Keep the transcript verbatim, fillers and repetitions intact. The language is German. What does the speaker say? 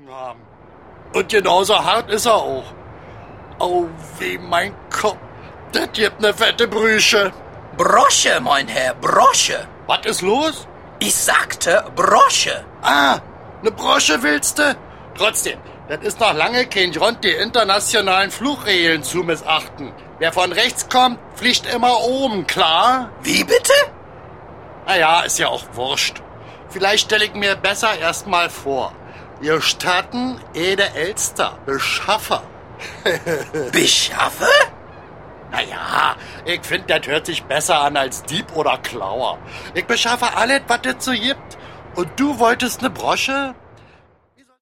getrunken haben. Und genauso hart ist er auch. Oh, wie mein Kopf. Das gibt ne fette Brüche. Brosche, mein Herr, Brosche. Was ist los? Ich sagte Brosche. Ah, ne Brosche willst du? Trotzdem, das ist noch lange kein Grund, die internationalen Flugregeln zu missachten. Wer von rechts kommt, fliegt immer oben, klar? Wie bitte? Naja, ist ja auch wurscht. Vielleicht stelle ich mir besser erstmal vor. Wir starten Ede Elster, Beschaffer. Beschaffe? Naja, ich finde, das hört sich besser an als Dieb oder Klauer. Ich beschaffe alles, was es so gibt. Und du wolltest ne Brosche?